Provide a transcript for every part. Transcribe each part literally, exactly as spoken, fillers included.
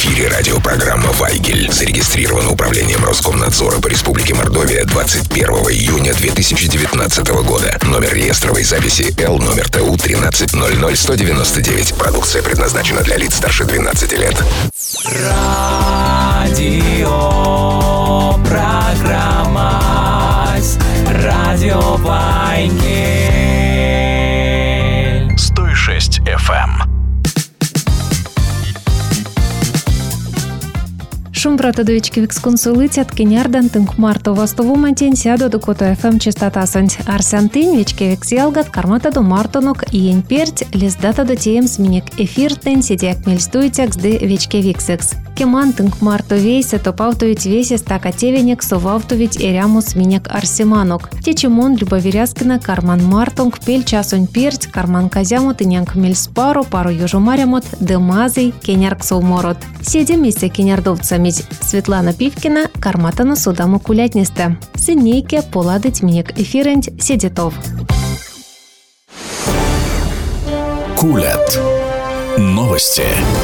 эфире радиопрограмма «Вайгель». Зарегистрирована управлением Роскомнадзора по Республике Мордовия двадцать первого июня две тысячи девятнадцатого года. Номер реестровой записи Л номер Т У тринадцать ноль ноль сто девяносто девять. Продукция предназначена для лиц старше двенадцати лет. Радио программа Радио Вайгель сто шесть эф эм. Шумбратадовички виксконсулитят кенярдан тынк марто вастову мантен сяду до кото эф эм частотасынь. Арсантын вечке виксиалгат кармата до мартонок иен перть лиздата до теемс минек эфиртен сидяк мельстуйтякс де вечке виксекс. Кеман тынк марто вейсе топавтовить весес такатевенек совавтовить эрямус минек арсиманок. Течемон любоверяскина карман мартонг пель часонь перть карман казямот инянк мельспаро пару южумарямот демазый кенярк совморот. Седем миссе кенярдовцами Светлана Пивкина, карматана судаму кулятнисте. Синейке поладить минек эфирент седетов. Кулят. Новости.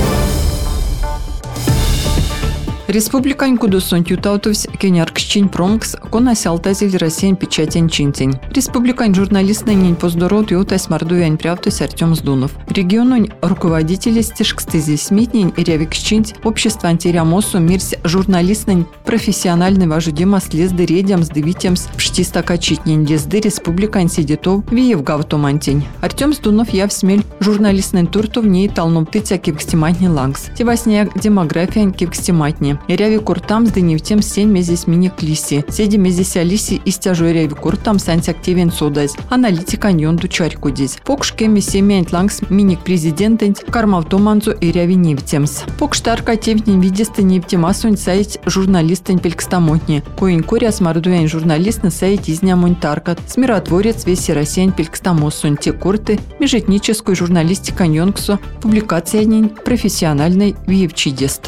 Республикань кудусон тютаутовс кеняркшчин пронкс конасялтазиль Россиян печатен чинтень. Республикань журналист нанень поздорот ютась мордовянь прявтус Артем Сдунов. Регионунь руководители стишкстези смитнень и рявикшчинть общество антирямосу мирс журналистнень профессиональный важудема слезды редям сдывитемс пштистакачитнень лезды республикань сидетов виев гавтомантень. Артем Сдунов яв смель журналистнень турту в ней талнуптыця кивкстиматни лангс. Тевасня демография кивкстиматни. Ряви куртам сдыневтем сень мезис мини клиси. Седи мезис алиси истяжу ряви куртам сантяктивен содаз. Аналитика ньонду чарькудиз. Покшке месемянт лангс миник президентент кармавтоманзу и ряви невтемс. Покштарка тевнин видесты невтемасунь сайт журналистен пелькстамотни. Коин коряс мардуян журналист на сайт изнямунь таркат. Смиротворец весь россиян пелькстамосунь. Те курты межэтническую журналистика ньонксу. Публикация нин профессиональной виевчидест.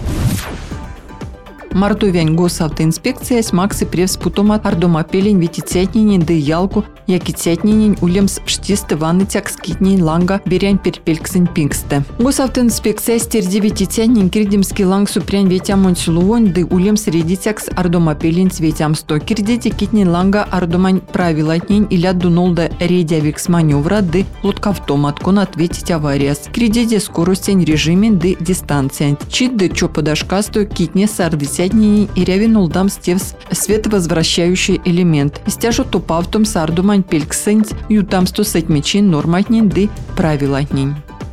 Мордовянь госавтоинспекция с Максы превс путомат ардомапелень ветицятнинин да ялку якицятнинин улемс пштисты ваннытяк скитнин ланга берянь перпельксын пингсты. Госавтоинспекция стерди ветицятнин кирдимский ланг супрянь ветямон силуонь да улемс редитяк с ардомапелень с ветям сто. Кирдити китнин ланга ардомань правилатнин иля дунолда редявикс маневра да лодкавтомат кон ответить авариас. Кирдити скоростень режимен да дистанция. Чит да чо подашкасту китне сардыцять и рявинул дам стевс световозвращающий элемент. Истяжу топавтом сардумань пельксэнть ютамсту сэтьмечин норматнин ды правилатнин.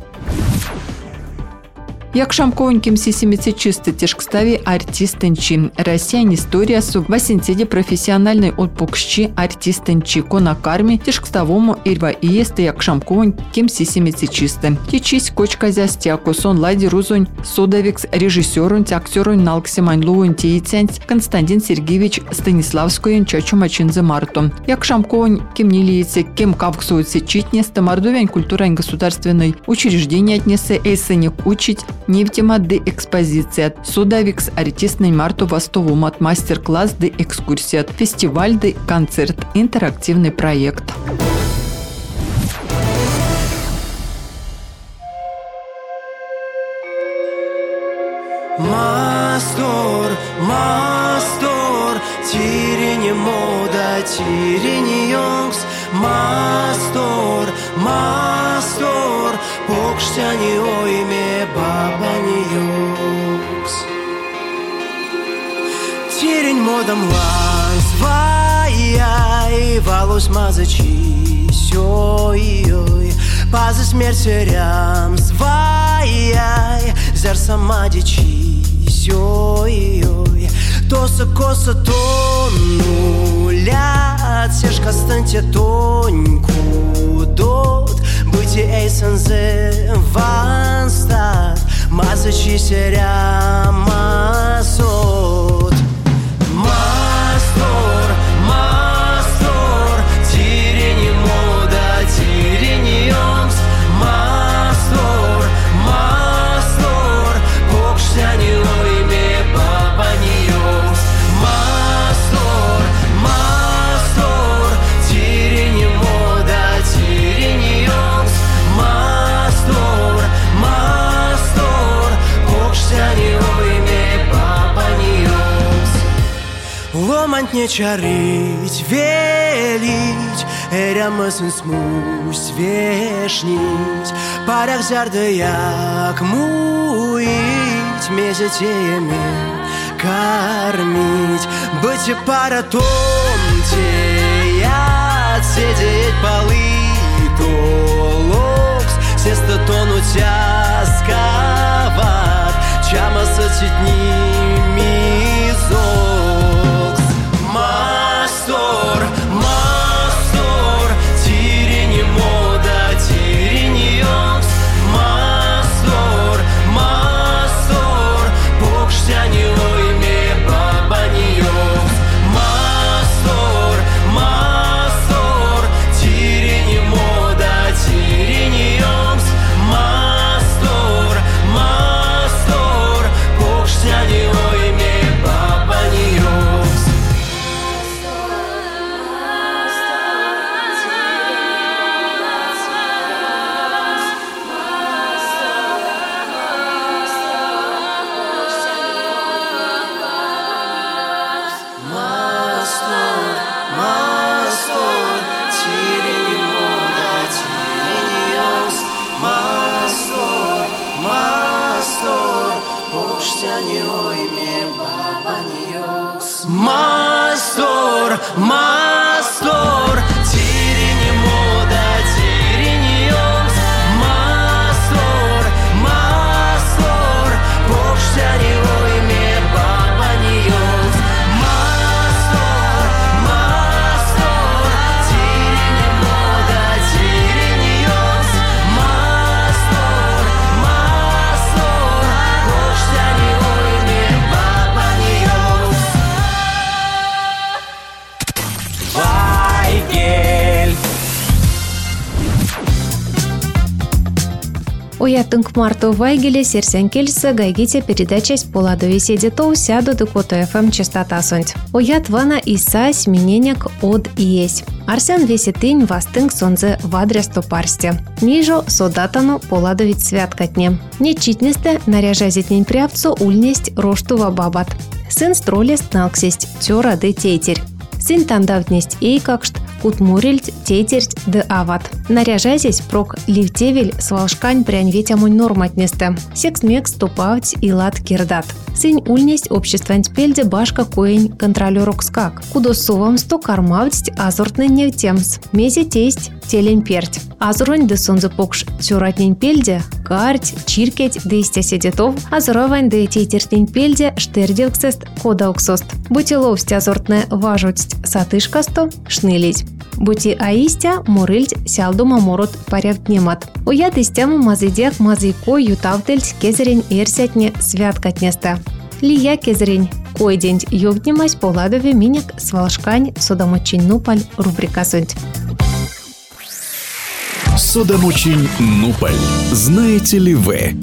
Якшамковоньким сисимице чисто тешкстави артистенчи. Россиян история су васинцеде профессиональный отпукщи артистенчи конакарми тешкставому ирва иесты якшамковоньким сисимице чисто. Течись кочка застяку сон лади рузунь содавикс режиссерунь актерунь налксимань луунь теицянц Константин Сергеевич Станиславскоин чачу мачинзе марту. Якшамковонь кем не лиется, кем кавксуется читнес, тамардувянь культурань государственной учреждения отнесе эйсеник учить Нефтемат де экспозиция. Судавикс артистный марту вастову мат мастер-класс де экскурсия. Фестиваль де концерт. Интерактивный проект. Мастор, мастор, тирини мода, тирини йонгс. Мастор, мастор, покштяни ойме бабани йонгс. Тирень модам лангс, вай-яй, валус мазачи, сёй-йой. Пазы смерти рямс, вай-яй, зер самадичи, сёй-йой. Тоса коса тонулят, сешка станьте тоньку дот. Быти эйсензе ванстат, мазачи серя масот. Мастор, мастор, тирени мода, тирени йонгс. Мастор, мастор, покштяни ойме бабани йонгс. Мастор, мастор, тирени мода, тирени йонгс. Мастор, мастор, покштяни ломать не чарить, велить, эрямысын смусь вешнить, парях зарды як муить, месяцеями кормить, быть и пара томте, сидеть полы, толокс, сесто тонуть асковат, чама сотитни мизокс. Мастор, мастор, тирени мода, тирени йокс. Мастор, мастор, покштяни ойме баба не йокс. Мастор, мастор, тирени мода, тирени йокс. Мастор, мастор, покштяни ойме баба не йокс. Мастор, мастор, тирени мода, тирени йокс. Мастор, мастор, покштяни ойме баба не йокс. Мастор, мастор, тирени мода, тирени йокс. Мастор, мастор, покштяни ойме баба не йокс. Мастор, мастор, тирени мода, тирени йокс. Мастор, мастор, покштяни ойме баба не йокс. Вайгель. Уятынк Марту Вайгеле серсен келсе гайгите передачась поладу веседе тоу сяду до Кото эф эм частота сонть. Уят вана иса смененек од иесь. Арсен весетынь вастынк сонзе в адрес то парсте. Нижо содатану поладу ведь святкатне. Нечитнесте наряжазитнень прявцу ульнесть роштува бабат. Сын стролест налксесть тёра де тейтерь. Сын тандавтнесть эйкакшт, кутмурельть тейтерть де ават. Наряжайзесь прок ливтевель свалшкань пряньветямунь норматнесте. Секс-мекс тупавть и лад кирдат. Сын ульнесть обществанть пельде башка коень контролерок скак. Кудо сувамсто кармавть азортный невтемс. Мези тесть телень перть. Азуронь де сонзе покш тюратнень пельде, карть, чиркеть де истя седетов, азуровань де тейтертнень пельде штердевксест кодауксост. Бутиловсть азортне важость сатышкасто шнылить. Бути аистя мурыльть сялдума морот парявтнемат. Уят истяма мазыдяк мазыко ютавтельть кезерень эрсятне святкатнесте. Лия кезерень койденть ёгднемась поладове минек свалшкань содомочинь нупаль рубрика сонть. Судомучень Нуполь. Знаете ли вы?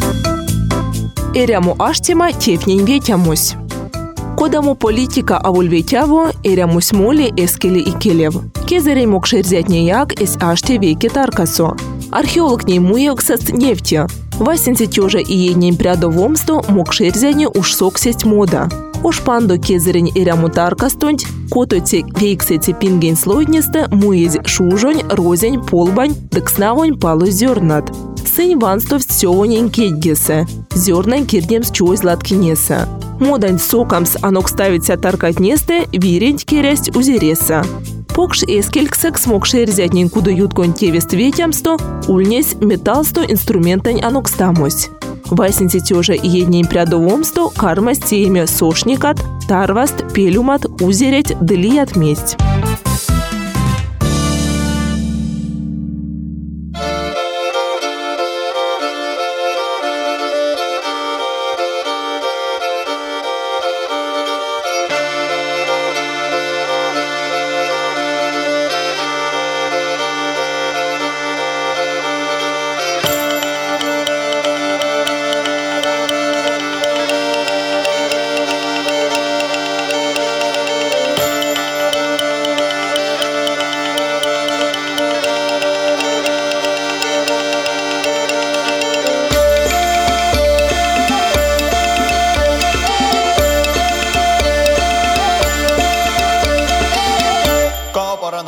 Эряму аштема тепнень ветямусь. Кодаму политика авульветяву эрямусь моли эскели и келев. Кезерей мог шерзятне як эс аште веки таркасо. Археолог ней муексаст нефти. Васенце тёжа и еднень прядовомсту мог шерзяне уж соксесть мода. Уж панду кезерень эряму таркастонть, кототе вейксете пинген слойднесте муезь шужонь, розень, полбань, декснавонь палу зернат. Сынь ванстов сёвонень кедгесе. Зернань кирдемс чой златкинеса. Модань сокамс анок ставится таркатнесте, вирень керясть узереса. Покш эскельксек смог шерзятнень куда юткон тевест ветямсто, ульнесь металсто инструментань анок стамось. Васенце тёжа и еднень прядовомсто кармасть теемя сошникат, тарваст, пелюмат, узереть, делият месть.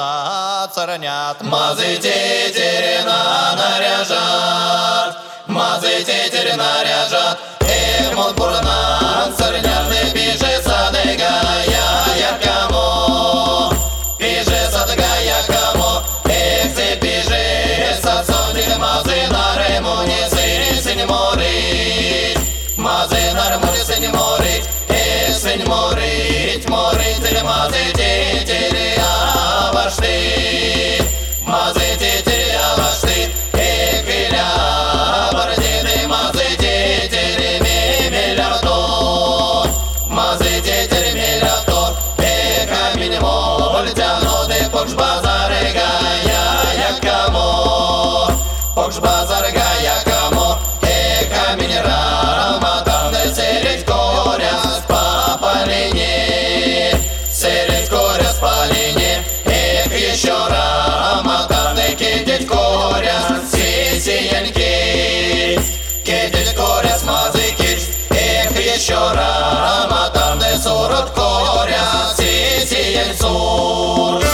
порна царнят, мазы тетерина наряжат, мазы тетерина наряжат, эх, мол порна царнят, не пише садыга, я яркому, пише садыга яркому, эх, ты пише садсонник, мазы на ремуне, сыри сынь морить, мазы на ремуне сынь морить, эх, сынь морить, морить, или мазы тетерина авашты, мазы тетерина авашты, эх, иля, бардины, мазы тетерина миллиардор, мазы тетерина миллиардор, эх, камень моль тянуты, покш базарыга, я якому, покш базарыга, якому, эх, камень раматанды, серить коря с папалине, серить коря с палине, эх, еще раматанды, кидеть коря с сисиенки, кидеть коря с мазыки, эх, еще раматанды, сурот коря с сисиенцур.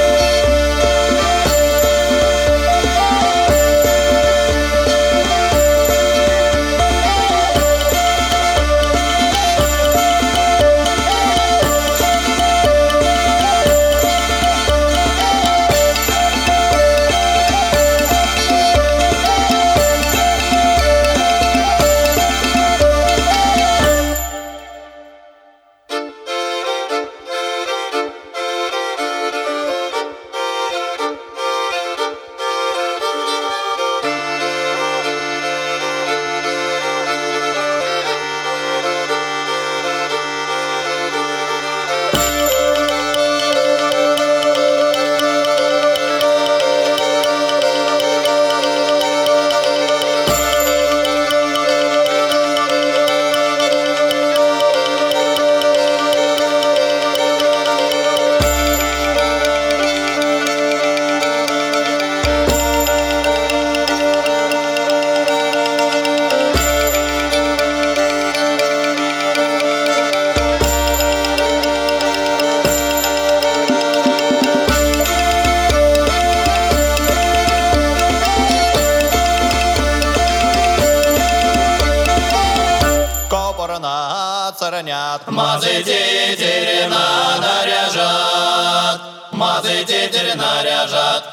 Мазы тетерина наряжат, мазы тетерина наряжат.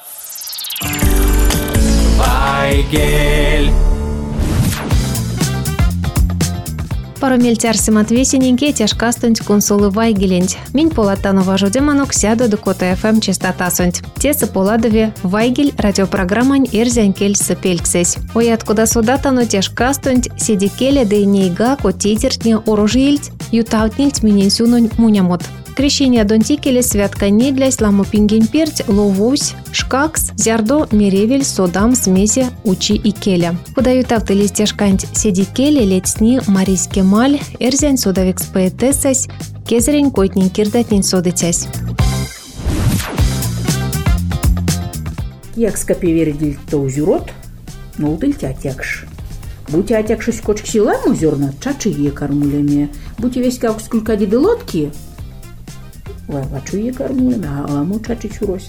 Вайгель. Паромельтярсим отвесененьке тяжкастунть консулы Вайгеленть. Минь полатанова жудеманок сяду до кота эф эм частотасунть. Тесы поладове Вайгель радиопрограммань эрзянкель сапельксесь. Оят куда судатану тяжкастунть сидикеле да и нейга котитертне оружильть, ютаутнильть миненсюнунь мунямот. Крещение донтикеле святка не для сламу пингенперть, ловусь, шкакс, зярдо, меревель, содам, смеси, учи и келя. Подают автолист тяжканть сидикеле летсни марийский маль, эрзянь содавекс поэтессась, кезерень койтнин кирдатнин содытясь. Як скопевердиль то узюрот, но удыль тятякш. Будь атякшись кочк силам узерна, чачи е кормулями. Будь весь как сколько диды лодки, лачу е кормулями, а ламу чачи чурось.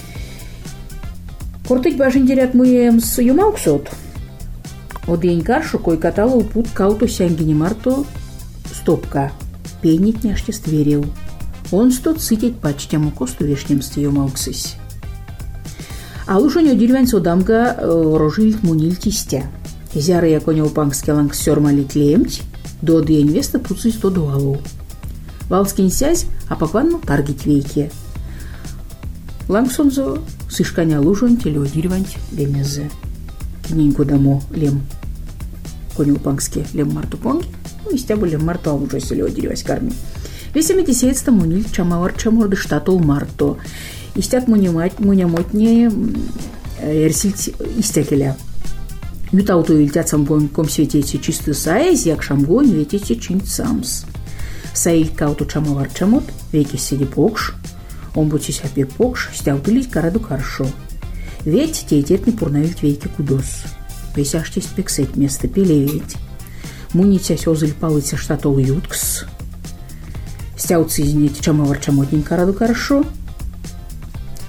Кортыть башин терят мы с юмауксот. Одень каршу кой катала упут кауто сянгини марто стопка. Пенить няште стверил. Он стот сытеть пачтяму косту вешнем с юмауксись. А лушонь одирвань содамга рожильт муниль тистя. Зяры я коня упангский ланг сёрмалить лемть, до оды инвеста пуцуй сто дуалу. Валскин сязь, а покванну таргить вейке. Лангсонзо сышканя лужонь телеодирвань лемезе. Киненько дамо лем коня упангский лем марту понги, ну и стябу лем марту алужо селеодирвась карми. Весами тесеется муниль чамавар чаморды штату марто. Истят мунямотне эрсильт истякеля. Ютауту ильтят самгон ком светете чистую саез, як шамгон ветете чинь самс. Саиль кауту чамавар чамот, веки седи покш, он бутись опек покш, стяуту лить караду каршо. Ведь теетет не пурнавить вейки кудос. Пейсяштесь пексеть место пелеветь. Мунитясь озыль палыця штатол юткс. Стяутся изнить чамавар чамотнень караду каршо.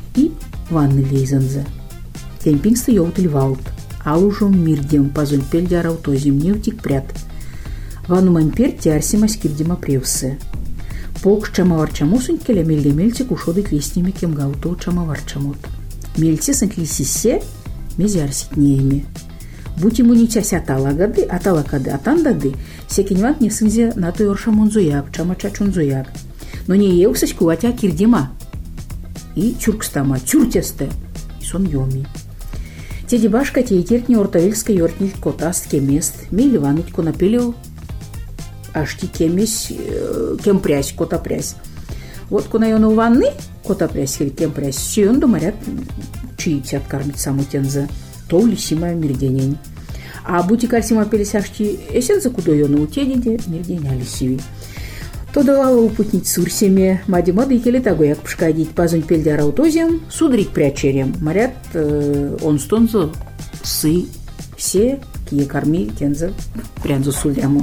ванны лейзанза. Темпингсты йоутыль валт. Алужом мирдем пазуль пельдяр аутозим невтик прят. Ванумань перти арсимась кирдима превсы. Полк чамаварчамусунь келя мельде мельтик ушодык листнями кемгауту чамаварчамут. Мельти сент лисисе мези арситнеями. Будь ему не тяся аталагады, аталакады, атандады, секиньвант не сынзе на той оршамунзуяк, чамачачунзуяк. Но не еусась куватя кирдима. И чуркстама, чуртесте, и сон йоми. Теди башка теетертни ортавельска йортниль котаст кемест, мели вануть конапелю, ашти кемесь, кемпрясь, котапрясь. Вот кунайону ванны, котапрясь или кемпрясь, все он думарят, чиить откармить саму тенза. То лисима мирденень. А бутикар сима пелесяшки эсенза кудойону утедиде мирденя лисиви. То давала упутнить сурсеме, мади-мады и келетагояк пшкадить пазунь пельдяра аутозием, судрик прячерем. Марят э, он стонзо сы все кие карми тенза прянзу суляму.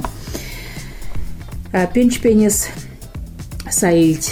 А пенч пенес саильть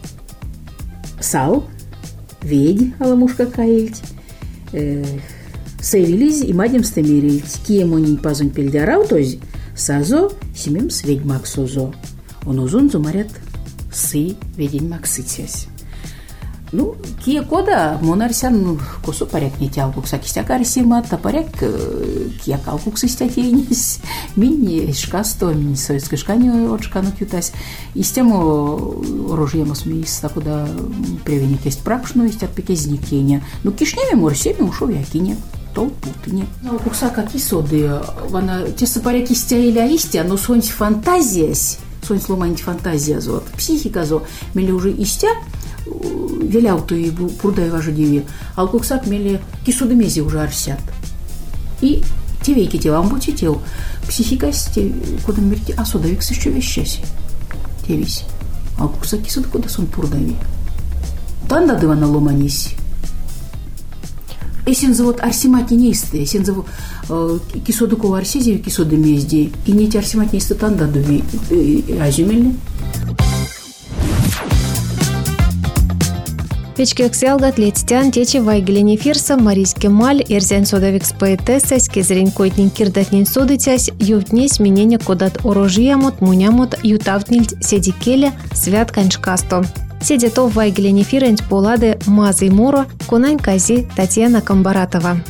сал, ведь аламушка каильть, э, Сейвилиз и мадем стамирить, киемонин пазунь пельдяра аутози, сазо семим сведь максозо. Он узун зумарят сы ведень макситясь. Ну, кие кода монарсян косо паряк не тял кукса кистяк арсима, та паряк кия кал куксы стятейнись, мини шкасто, мини советской шкани от шкану кютась. И с тем рожьем осмеис, куда привеник есть пракшну, есть отпекезник кеня. Ну, кишнеме морсеми ушел якине. Толпутыне. Ну, кукса как и соды, вона те сапаряки стяиля истя, но сонь фантазиясь, сонь сломанить фантазия зо, психика зо, мели уже истя, велял то и пурдай важа деви, ал куксак мели кисуды мези уже арсят. И те веки те вам будете тел, психика сте, куда мерти, а содовик с еще вещаси, те весь. Ал куксак кисуды куда сон пурдави. Танда дывана ломанись. Эсен вот арсимат не исты, эсен завод кисоды кова арсезии, кисоды мезди, и не те арсимат не исты танда дуби азюмельны. Печки оксиалгат летстян течи вайгелени фирса марийский маль эрзян содавикс поэтессась кезерень койтнин кирдатнин содытясь ювтнесь менение кодат орожиямот мунямот ютавтнильт седикеле свят каншкасто. Седето вайгелени фиренч полады мазы моро конань кази Татьяна Камбаратова.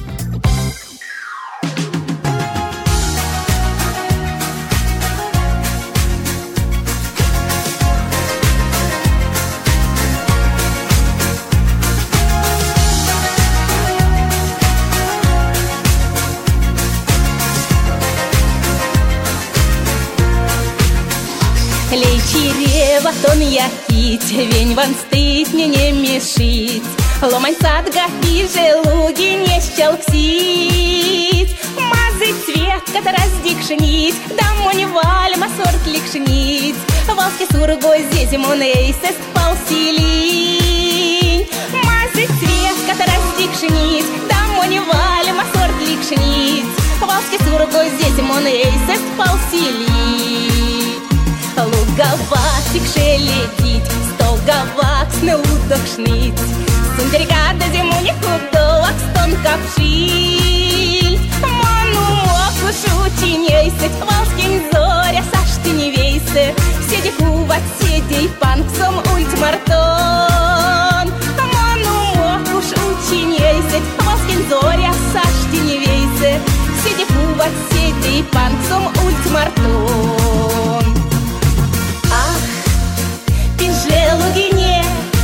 Батон якить, вень ван стыть мне не мешить. Ломань садга и желуги не щелксить. Мазы цвет, когда раздикшнить, дамо не валим, а сорт ликшнить. Волски сургой здесь монейсес полсилинь. Мазы цвет, когда раздикшнить, дамо не валим, а сорт ликшнить. Волски сургой здесь монейсес полсилинь. Луговатик шелетить, столговак снеудохшнить. Сундерьгада зиму не худовак, стон капшиль. Ману моку шутинейсет, волскин зоря сашты не вейсе. Седи куват, седей панксом ультмартон. Ману моку шутинейсет, волскин зоря сашты не вейсе. Седи куват, седей панксом ультмартон. Ах, пинжелугине,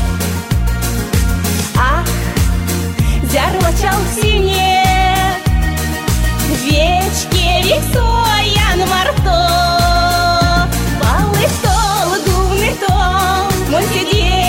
ах, зярочал в сине, вечке рисуян марто, палы стол, гумный том, мой сидеть.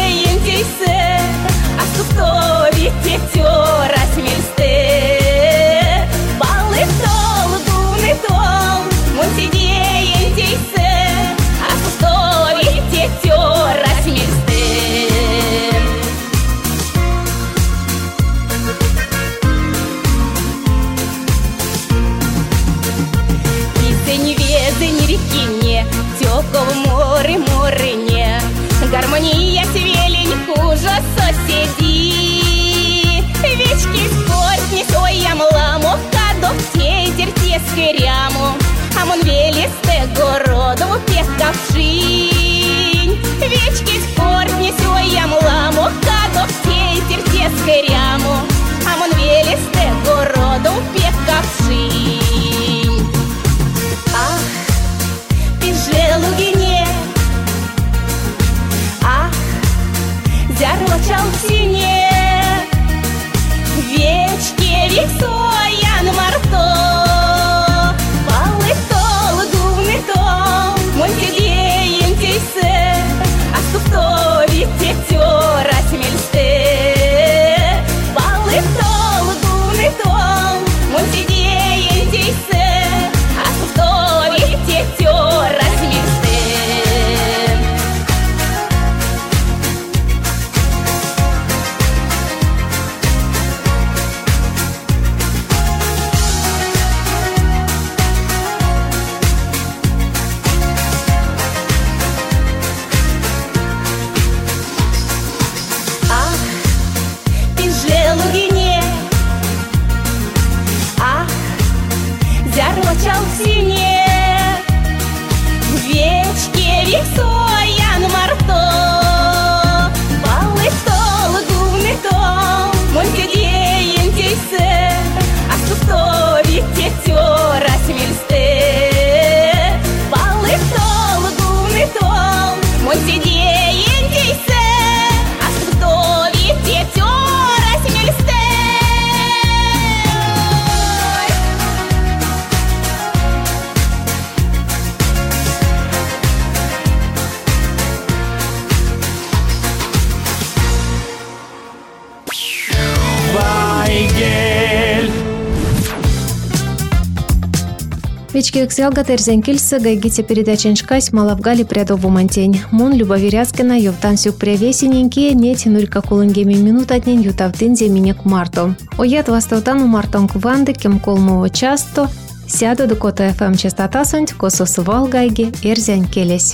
зярочал в сине, вечке віксоян марто, балы тол, дувны тол, мой сидеем тейсе, а ступтори тетера смельсте, балы тол, дувны тол, мой сидеем тейсе, а ступтори тетера смельсте. Зярочал в сине, вечке віксоян марто, балы тол, дувны тол, мой сидеем тейсе, а ступтори тетера смельсте, балы тол, дувны тол, мой сидеем тейсе, а ступтори тетера смельсте. Вайгель. Вечки эксялга терзенкильсы гайгите передачен шкась малавгали прядову мантень. Мун Любови Ряскина Йовтансюк превесененькие нети нурька кулынгеми минут однень ютавдын земинек марто. Оят вастаутану мартонг ванды кем колмово часто сяду до кота эф эм частота сонть кососувал гайги эрзянь келесь.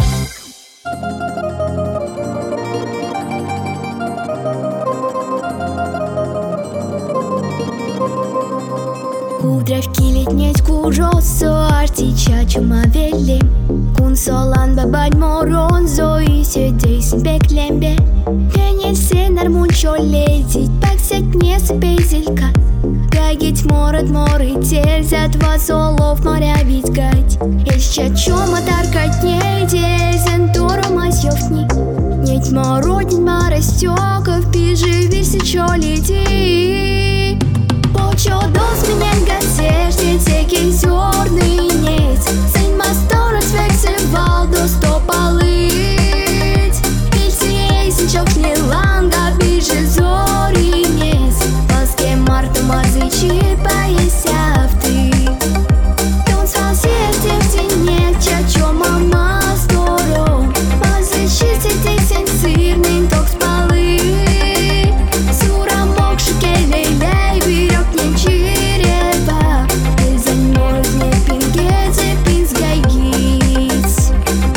Кудравки летнеть кужосо артича чумавели, кун солан бабань моронзо и седейсин беклембе. Пенет сенар мунчо летить, паксять не спейзелька. Гагить морот моры тельзят вас олов моря визгать. Еще чума таркать не дельзен туру масьёвни. Неть мородин маростёков, пижи виси чо лети. Почо дос меня газешни, теки зёрный нет. Сын мастора свексевал до сто полыть. Пильсией сычок не ланга, пижи зори нет. Паске марта мазычи поесяв ты. Тон свал сердце в тенек, чачо мама здоров. Мазычи сидей сен сырный ток спалы. Сура мокши келей-лей, берёг не чирева. Безань морот не пингезе, пизгайгиц.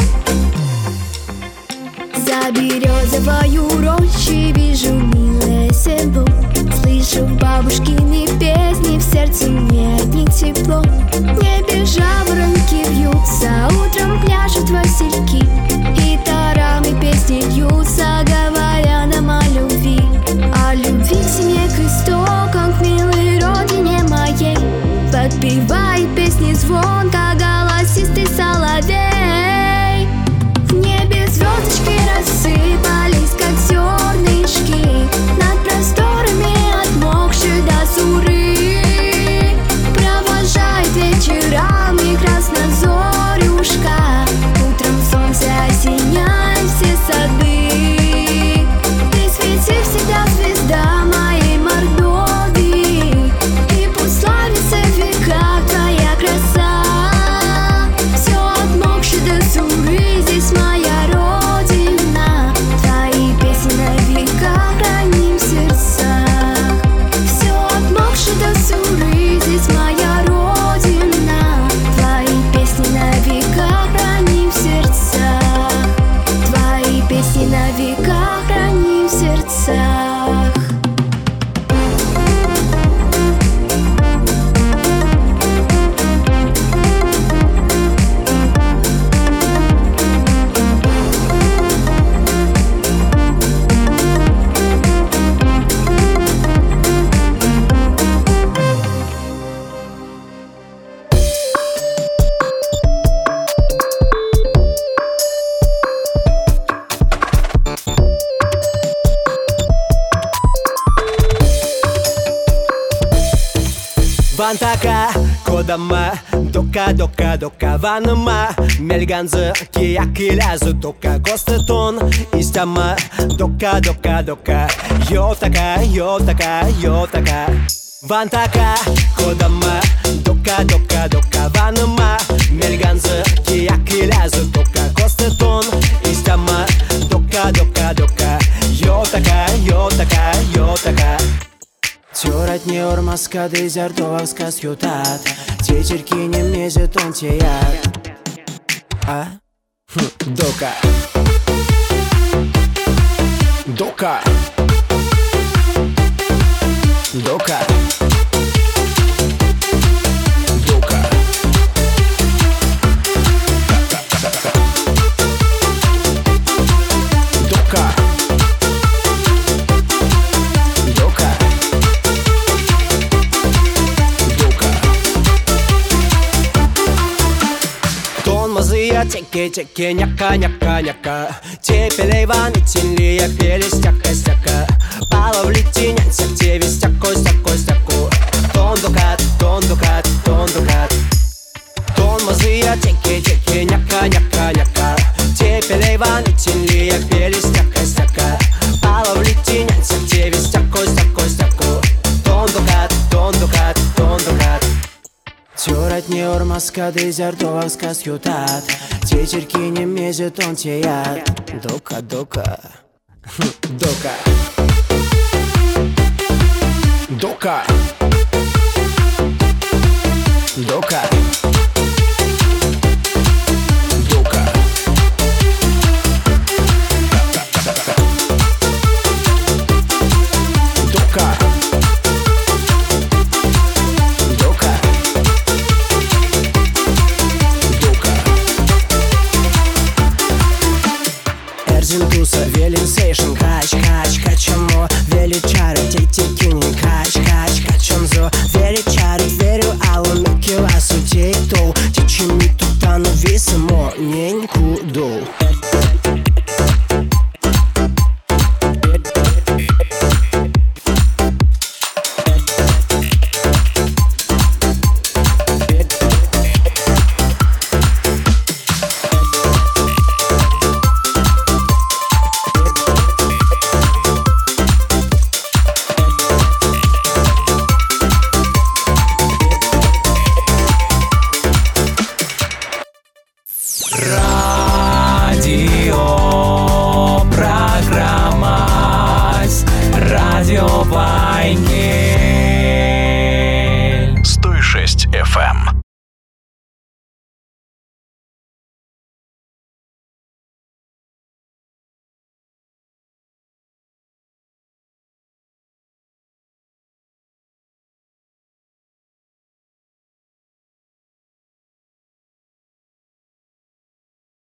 За берёзовою рощей вижу милое село. Слышу бабушкины песни, в сердце мне одни тепло. В небе жаворонки вьются, утром пляшут васильки. Гитарами песни льются, говоря нам о любви. О любви к семье, к истокам, к милой родине моей. Подпевает песни звонко голосистый соловей. В небе звездочки рассыпались, как зернышки, над просторами отмокшей до суры. Провожает вечерами краснозорюшка. Утром солнце осеняет все сады. Ты свети всегда, звезда моей Мордовии, и пусть славится в веках твоя краса. Все отмокшее до суры, здесь моя родина. Твои песни на века храним в сердцах. Все отмокшее до суры, здесь моя родина. Твои песни на века храним в сердцах. Твои песни на века храним в сердцах. Вантака, кодама, дока, дока, дока, ванма, мельганзы, кияк илязы, дока, костетон, истама, дока, дока, дока, йотака, йотака, йотака. Вантака, кодама, дока, дока, дока, ванма, мельганзы, кияк илязы, дока, костетон, истама, дока, дока, дока, йотака, йотака, йотака. Тёрать не ормаска, дезертовак сказ ютат. Течерки не мезет он теят. А? Хм, дока. Дока. Дока. Дока. Дока. Теке, теке, няка, няка, няка. Тепелей ван, итинли, я пели стяка, стяка. Пала в литиня, сяк весь стяко, стяко, стяко. Тон дукат, тон дукат, тон дукат. Тон мазыя, теке, теке, няка, няка, няка. Тепелей ван, итинли, я пели стяка, стяка. Пала в литиня, сяк весь стяко, стяко, стяко. Тон дукат, тон дукат, тон дукат. Тёрать не ормаска, дезертовак сказ ютат. Течерки не мезет он теят. Дока, дока. Дока. Дока. Дока.